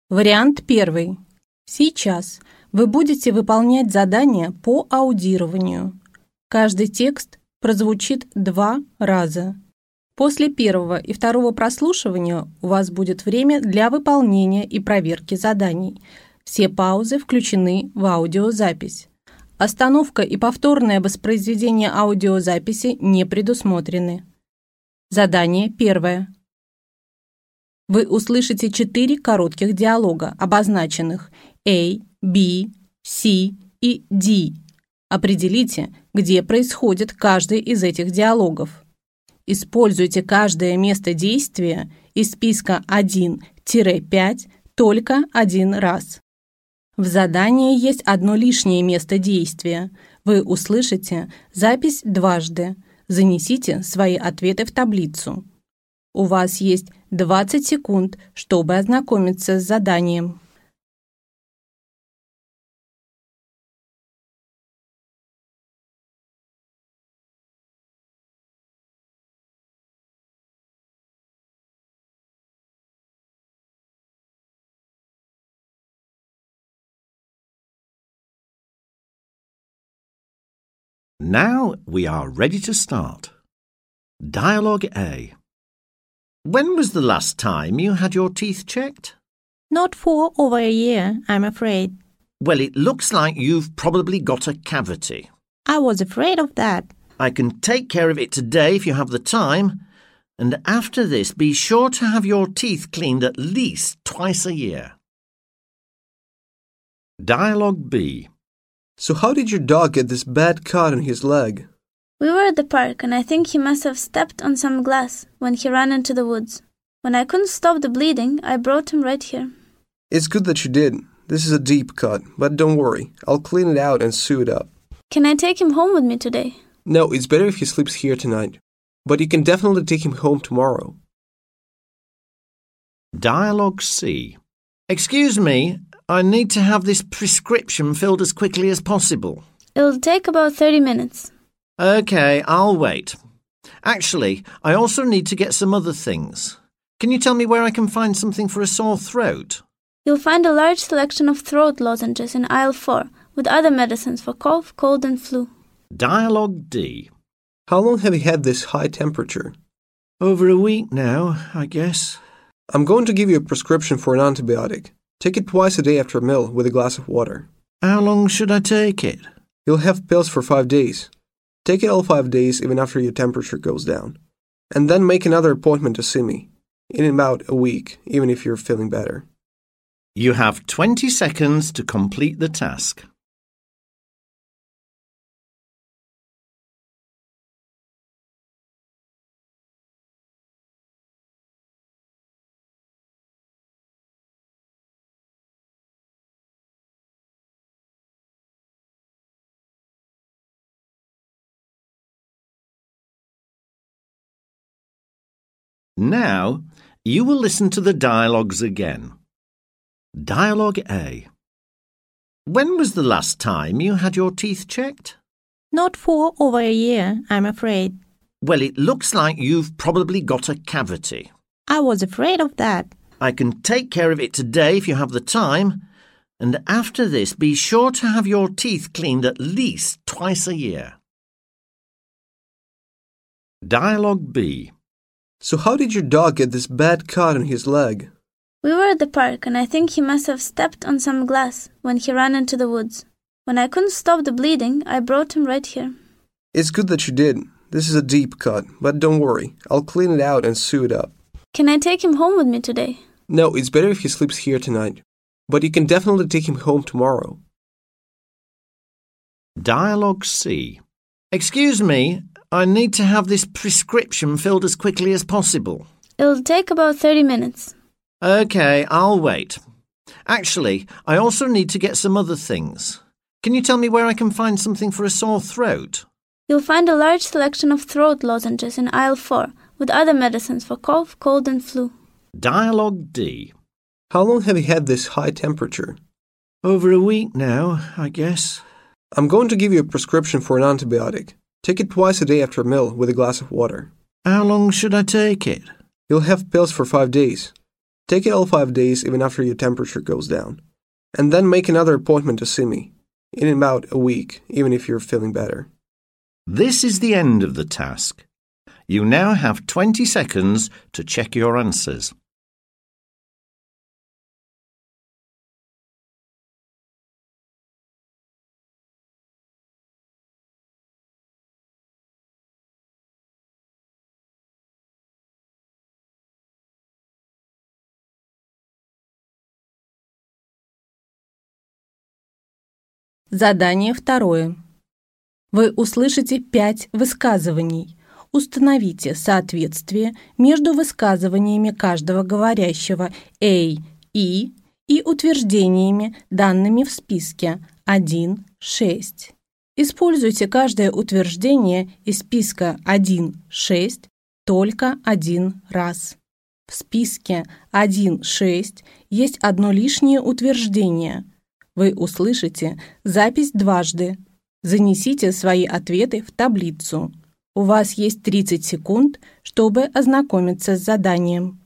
Вариант первый. Сейчас вы будете выполнять задание по аудированию. Каждый текст прозвучит 2 раза. После первого и второго прослушивания у вас будет время для выполнения и проверки заданий. Все паузы включены в аудиозапись. Остановка и повторное воспроизведение аудиозаписи не предусмотрены. Задание первое. Вы услышите 4 коротких диалога, обозначенных A, B, C и D. Определите, где происходит каждый из этих диалогов. Используйте каждое место действия из списка 1-5 только 1 раз. В задании есть одно лишнее место действия. Вы услышите запись дважды. Занесите свои ответы в таблицу. У вас есть 20 секунд, чтобы ознакомиться с заданием. Now we are ready to start. Dialogue A. When was the last time you had your teeth checked? Not for over a year, I'm afraid. Well, it looks like you've probably got a cavity. I was afraid of that. I can take care of it today if you have the time. And after this, be sure to have your teeth cleaned at least twice a year. Dialogue B. So how did your dog get this bad cut on his leg? We were at the park and I think he must have stepped on some glass when he ran into the woods. When I couldn't stop the bleeding, I brought him right here. It's good that you did. This is a deep cut, but don't worry. I'll clean it out and sew it up. Can I take him home with me today? No, it's better if he sleeps here tonight. But you can definitely take him home tomorrow. Dialogue C. Excuse me, I need to have this prescription filled as quickly as possible. It'll take about 30 minutes. OK, I'll wait. Actually, I also need to get some other things. Can you tell me where I can find something for a sore throat? You'll find a large selection of throat lozenges in aisle 4 with other medicines for cough, cold and flu. Dialogue D. How long have you had this high temperature? Over a week now, I guess. I'm going to give you a prescription for an antibiotic. Take it twice a day after a meal with a glass of water. How long should I take it? You'll have pills for 5 days. Take it all 5 days even after your temperature goes down. And then make another appointment to see me. In about a week, even if you're feeling better. You have 20 seconds to complete the task. Now, you will listen to the dialogues again. Dialogue A. When was the last time you had your teeth checked? Not for over a year, I'm afraid. Well, it looks like you've probably got a cavity. I was afraid of that. I can take care of it today if you have the time. And after this, be sure to have your teeth cleaned at least twice a year. Dialogue B. So how did your dog get this bad cut on his leg? We were at the park and I think he must have stepped on some glass when he ran into the woods. When I couldn't stop the bleeding, I brought him right here. It's good that you did. This is a deep cut, but don't worry. I'll clean it out and sew it up. Can I take him home with me today? No, it's better if he sleeps here tonight. But you can definitely take him home tomorrow. Dialogue C. Excuse me, I need to have this prescription filled as quickly as possible. It'll take about 30 minutes. OK, I'll wait. Actually, I also need to get some other things. Can you tell me where I can find something for a sore throat? You'll find a large selection of throat lozenges in aisle 4 with other medicines for cough, cold and flu. Dialogue D. How long have you had this high temperature? Over a week now, I guess. I'm going to give you a prescription for an antibiotic. Take it twice a day after a meal with a glass of water. How long should I take it? You'll have pills for 5 days. Take it all 5 days even after your temperature goes down. And then make another appointment to see me. In about a week, even if you're feeling better. This is the end of the task. You now have 20 seconds to check your answers. Задание второе. Вы услышите 5 высказываний. Установите соответствие между высказываниями каждого говорящего A, и утверждениями, данными в списке 1, 6. Используйте каждое утверждение из списка 1, 6 только один раз. В списке 1, 6 есть одно лишнее утверждение. Вы услышите запись дважды. Занесите свои ответы в таблицу. У вас есть 30 секунд, чтобы ознакомиться с заданием.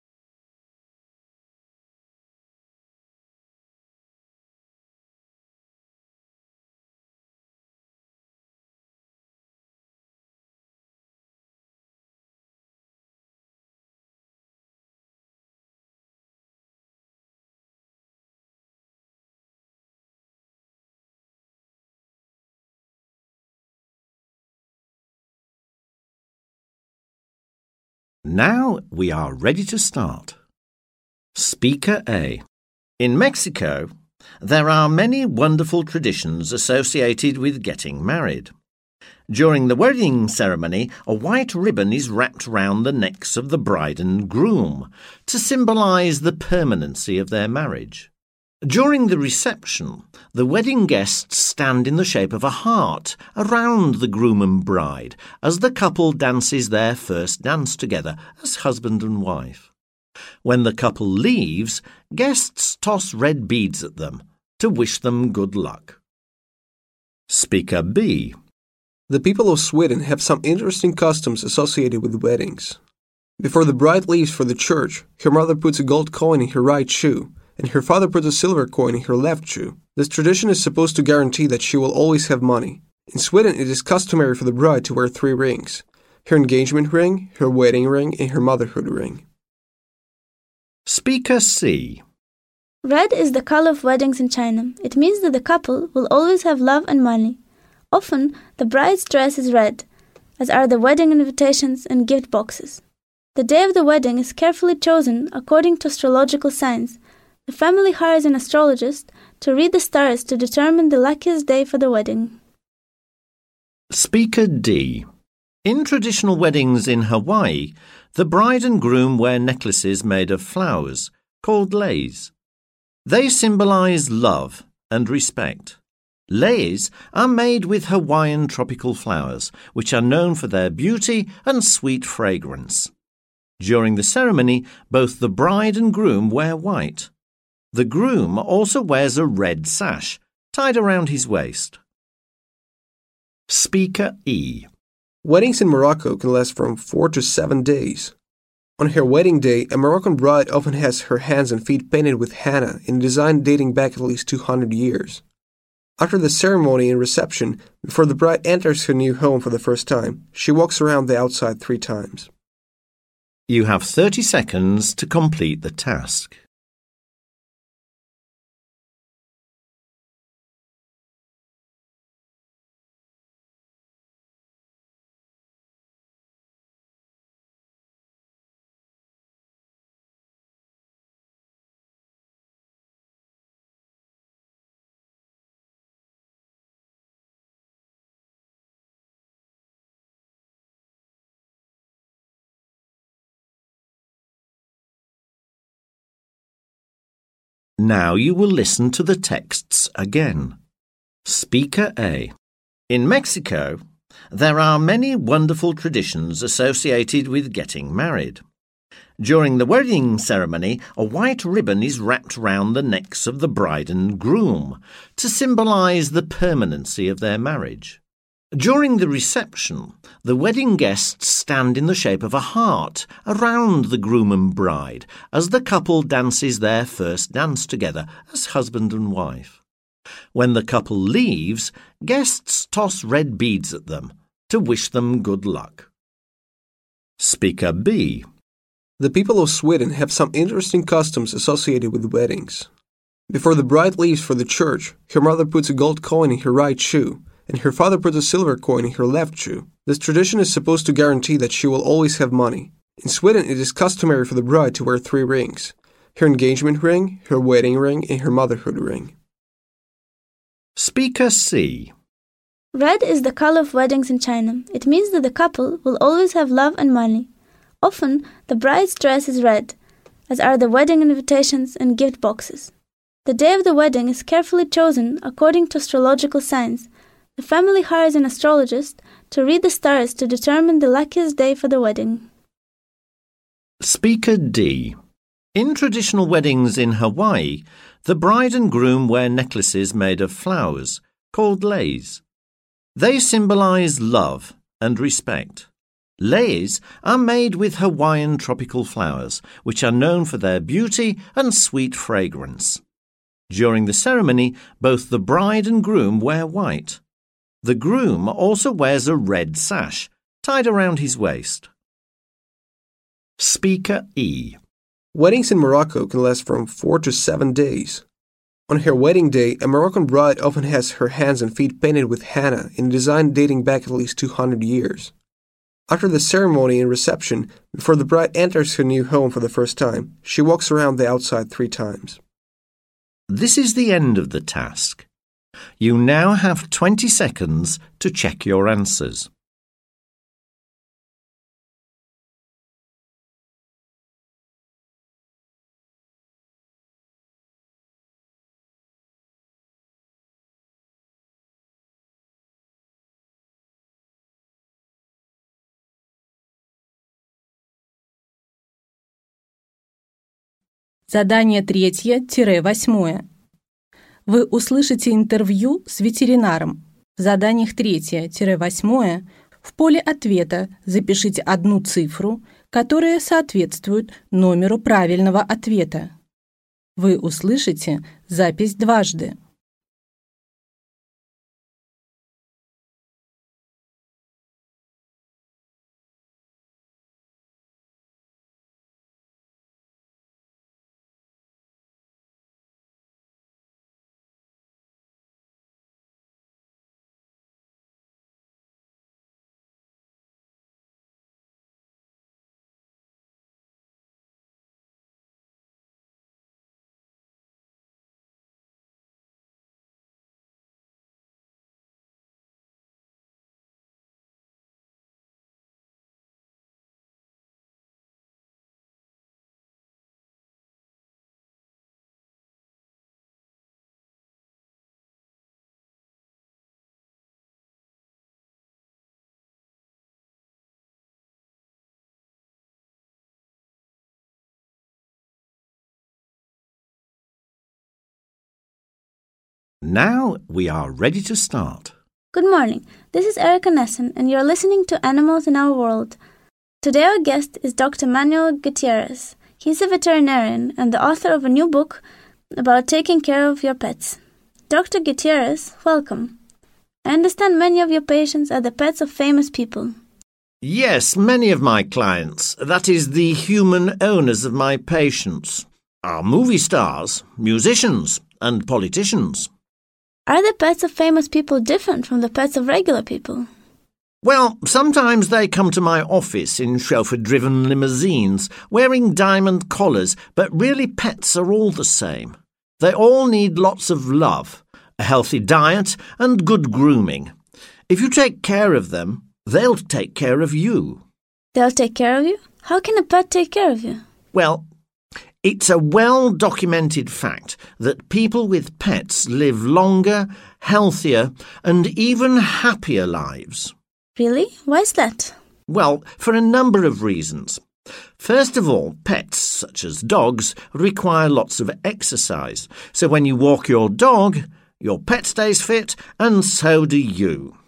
Now we are ready to start. Speaker A. In Mexico, there are many wonderful traditions associated with getting married. During the wedding ceremony, a white ribbon is wrapped round the necks of the bride and groom to symbolize the permanency of their marriage. During the reception, the wedding guests stand in the shape of a heart around the groom and bride as the couple dances their first dance together as husband and wife. When the couple leaves, guests toss red beads at them to wish them good luck. Speaker B. The people of Sweden have some interesting customs associated with weddings. Before the bride leaves for the church, her mother puts a gold coin in her right shoe, and her father puts a silver coin in her left shoe. This tradition is supposed to guarantee that she will always have money. In Sweden, it is customary for the bride to wear 3 rings: her engagement ring, her wedding ring, and her motherhood ring. Speaker C. Red is the color of weddings in China. It means that the couple will always have love and money. Often, the bride's dress is red, as are the wedding invitations and gift boxes. The day of the wedding is carefully chosen according to astrological signs. The family hires an astrologist to read the stars to determine the luckiest day for the wedding. Speaker D. In traditional weddings in Hawaii, the bride and groom wear necklaces made of flowers, called leis. They symbolize love and respect. Leis are made with Hawaiian tropical flowers, which are known for their beauty and sweet fragrance. During the ceremony, both the bride and groom wear white. The groom also wears a red sash tied around his waist. Speaker E. Weddings in Morocco can last from 4 to 7 days. On her wedding day, a Moroccan bride often has her hands and feet painted with henna in a design dating back at least 200 years. After the ceremony and reception, before the bride enters her new home for the first time, she walks around the outside 3 times. You have 30 seconds to complete the task. Now you will listen to the texts again. Speaker A. In Mexico, there are many wonderful traditions associated with getting married. During the wedding ceremony, a white ribbon is wrapped round the necks of the bride and groom to symbolize the permanency of their marriage. During the reception, the wedding guests stand in the shape of a heart around the groom and bride as the couple dances their first dance together as husband and wife. When the couple leaves, guests toss red beads at them to wish them good luck. Speaker B. The people of Sweden have some interesting customs associated with weddings. Before the bride leaves for the church, her mother puts a gold coin in her right shoe, and her father puts a silver coin in her left shoe. This tradition is supposed to guarantee that she will always have money. In Sweden, it is customary for the bride to wear 3 rings: her engagement ring, her wedding ring, and her motherhood ring. Speaker C. Red is the color of weddings in China. It means that the couple will always have love and money. Often, the bride's dress is red, as are the wedding invitations and gift boxes. The day of the wedding is carefully chosen according to astrological signs. The family hires an astrologist to read the stars to determine the luckiest day for the wedding. Speaker D. In traditional weddings in Hawaii, the bride and groom wear necklaces made of flowers, called leis. They symbolize love and respect. Leis are made with Hawaiian tropical flowers, which are known for their beauty and sweet fragrance. During the ceremony, both the bride and groom wear white. The groom also wears a red sash, tied around his waist. Speaker E. Weddings in Morocco can last from 4 to 7 days. On her wedding day, a Moroccan bride often has her hands and feet painted with henna in a design dating back at least 200 years. After the ceremony and reception, before the bride enters her new home for the first time, she walks around the outside 3 times. This is the end of the task. You now have 20 seconds to check your answers. Задание 3-8. Вы услышите интервью с ветеринаром. В заданиях 3-8 в поле ответа запишите одну цифру, которая соответствует номеру правильного ответа. Вы услышите запись дважды. Now we are ready to start. Good morning. This is Erica Nessen, and you're listening to Animals in Our World. Today our guest is Dr. Manuel Gutierrez. He's a veterinarian and the author of a new book about taking care of your pets. Dr. Gutierrez, welcome. I understand many of your patients are the pets of famous people. Yes, many of my clients, that is, the human owners of my patients, are movie stars, musicians, and politicians. Are the pets of famous people different from the pets of regular people? Well, sometimes they come to my office in chauffeur-driven limousines, wearing diamond collars, but really pets are all the same. They all need lots of love, a healthy diet, and good grooming. If you take care of them, they'll take care of you. They'll take care of you? How can a pet take care of you? Well, it's a well-documented fact that people with pets live longer, healthier, and even happier lives. Really? Why is that? Well, for a number of reasons. First of all, pets, such as dogs, require lots of exercise. So when you walk your dog, your pet stays fit, and so do you.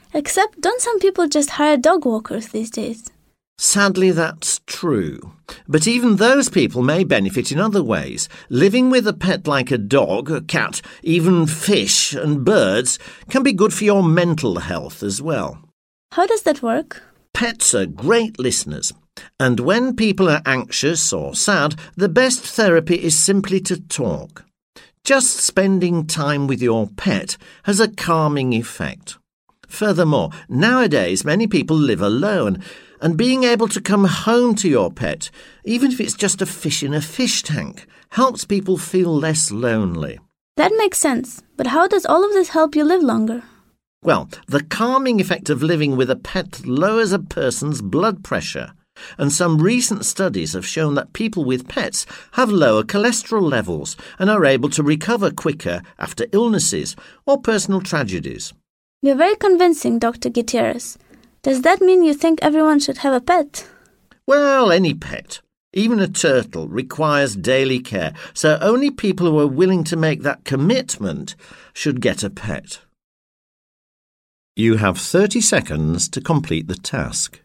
Except, don't some people just hire dog walkers these days? Sadly, that's true. But even those people may benefit in other ways. Living with a pet like a dog, a cat, even fish and birds can be good for your mental health as well. How does that work? Pets are great listeners. And when people are anxious or sad, the best therapy is simply to talk. Just spending time with your pet has a calming effect. Furthermore, nowadays many people live alone, and being able to come home to your pet, even if it's just a fish in a fish tank, helps people feel less lonely. That makes sense, but how does all of this help you live longer? Well, the calming effect of living with a pet lowers a person's blood pressure, and some recent studies have shown that people with pets have lower cholesterol levels and are able to recover quicker after illnesses or personal tragedies. You're very convincing, Dr. Gutierrez. Does that mean you think everyone should have a pet? Well, any pet, even a turtle, requires daily care, so only people who are willing to make that commitment should get a pet. You have 30 seconds to complete the task.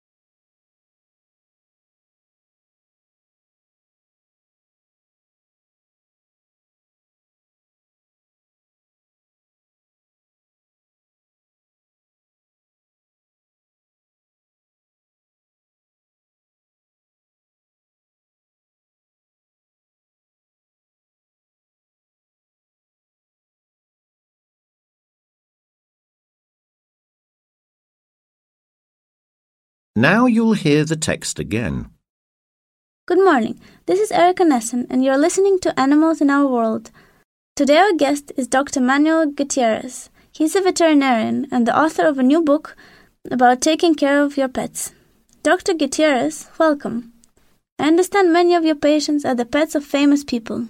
Now you'll hear the text again. Good morning. This is Erica Nessen, and you're listening to Animals in Our World. Today our guest is Dr. Manuel Gutierrez. He's a veterinarian and the author of a new book about taking care of your pets. Dr. Gutierrez, welcome. I understand many of your patients are the pets of famous people.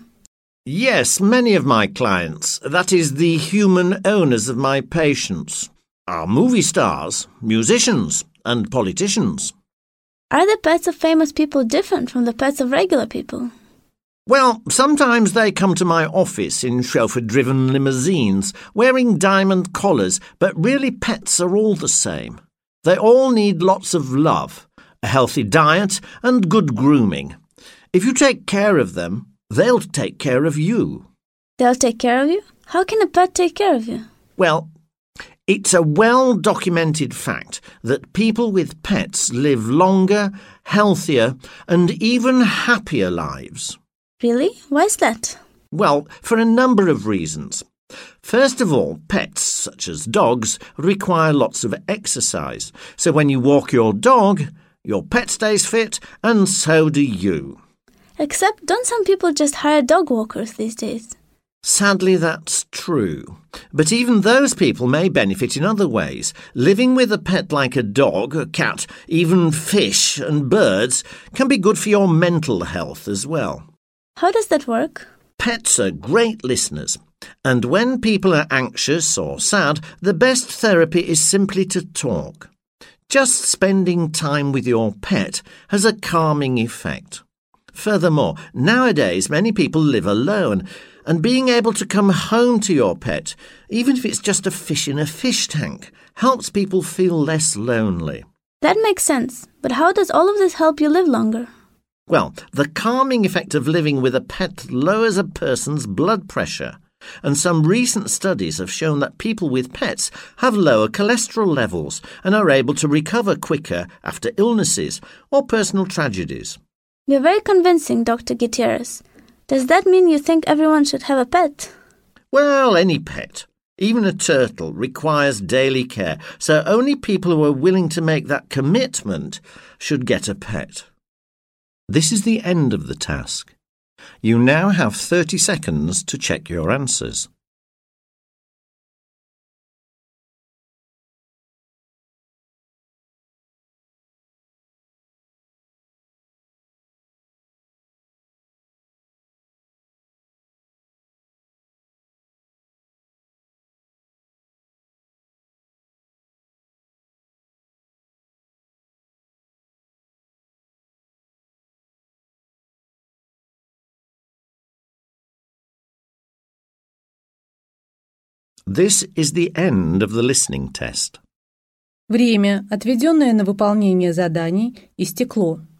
Yes, many of my clients, that is the human owners of my patients, are movie stars, musicians, and politicians. Are the pets of famous people different from the pets of regular people? Well, sometimes they come to my office in chauffeur-driven limousines, wearing diamond collars, but really pets are all the same. They all need lots of love, a healthy diet, and good grooming. If you take care of them, they'll take care of you. They'll take care of you? How can a pet take care of you? Well, it's a well-documented fact that people with pets live longer, healthier, and even happier lives. Really? Why is that? Well, for a number of reasons. First of all, pets, such as dogs, require lots of exercise. So when you walk your dog, your pet stays fit, and so do you. Except, don't some people just hire dog walkers these days? Sadly, that's true. But even those people may benefit in other ways. Living with a pet like a dog, a cat, even fish and birds can be good for your mental health as well. How does that work? Pets are great listeners. And when people are anxious or sad, the best therapy is simply to talk. Just spending time with your pet has a calming effect. Furthermore, nowadays many people live alone, and being able to come home to your pet, even if it's just a fish in a fish tank, helps people feel less lonely. That makes sense, but how does all of this help you live longer? Well, the calming effect of living with a pet lowers a person's blood pressure, and some recent studies have shown that people with pets have lower cholesterol levels and are able to recover quicker after illnesses or personal tragedies. You're very convincing, Dr. Gutierrez. Does that mean you think everyone should have a pet? Well, any pet, even a turtle, requires daily care, so only people who are willing to make that commitment should get a pet. This is the end of the task. You now have 30 seconds to check your answers. This is the end of the listening test. Время, отведенное на выполнение заданий, истекло.